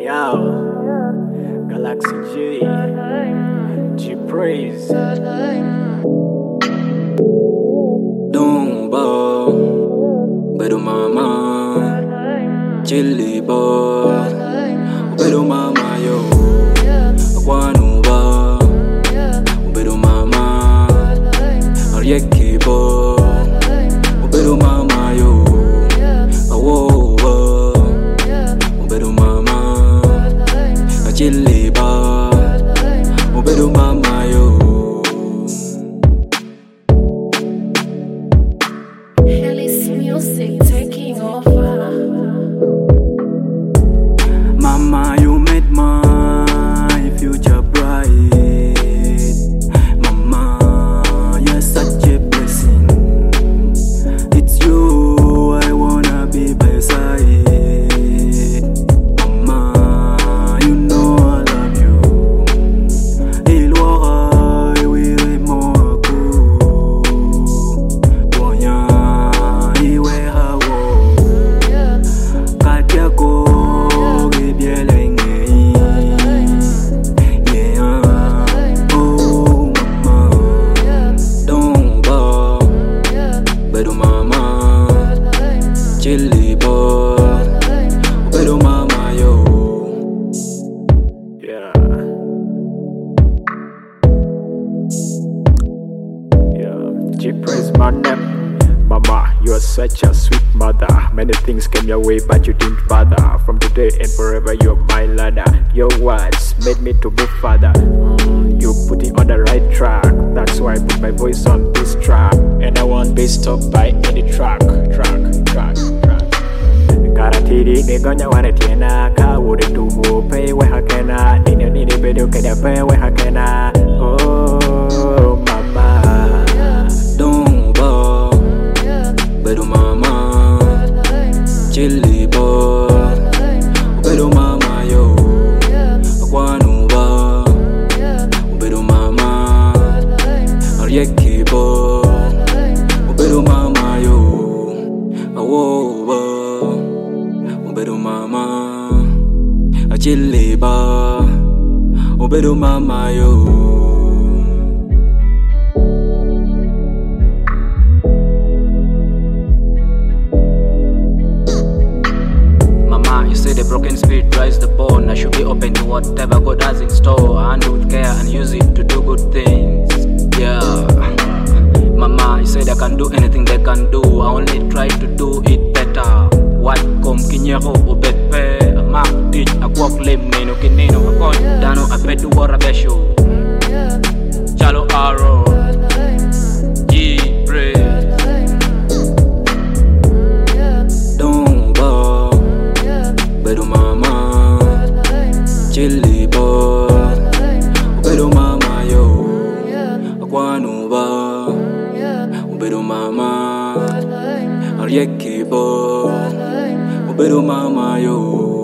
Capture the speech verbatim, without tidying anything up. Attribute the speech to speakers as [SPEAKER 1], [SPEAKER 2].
[SPEAKER 1] Yo, Galaxy G, G Praise,
[SPEAKER 2] Dumbo, Bedu Mama, Chili Boy, Bedu Mama yo, Aquanuba, Bedu Mama, Arieki Boy, Bedu Mama yo, Awo, Bedu Mama, Chili Boy, Bedu Mama yo.
[SPEAKER 3] Music taking over.
[SPEAKER 2] Mama, you made my future bright. Mama, you're such a blessing. It's you I wanna be by your side. Mama, you know I love you. Il aura oui mon coup. Bonya. Chili Boy, Bedu Mama yo.
[SPEAKER 1] yeah, yeah, G Praise my name. Mama, you are such a sweet mother. Many things came your way, but you didn't bother. From today and forever, you're my ladder. Your words made me to move further. Mm, you put it on the right track. That's why I put my voice on this track. And I won't be stopped by any track, track, track, track. Karatiri nigonya wane tiena ka wuri tubu pay we hakena nini nini bedu keda pay we hakena. Oh mama,
[SPEAKER 2] Dumbo, Bedu Mama, Chili Boy, Bedu Mama yo. Aquanuba, Bedu Mama, Arieki Boy, Bedu Mama yo. Awo, Bedu Mama, Chili Boy, Bedu Mama yo. You say the broken spirit dries the bone. I should be open to whatever God has in store. I handle with care and use it to do good things. Yeah, Mama, you said I can do anything they can do. I only try to do it better. What come kinyero obepe? A mark teach a walk limb nino kinino. A god dano a bedu war a besho. Chalo arrow. G Praise. Bedu Mama, Chili Boy, Bedu Mama yo. Aquanuba, Bedu Mama, Arieki Boy, Bedu Mama yo.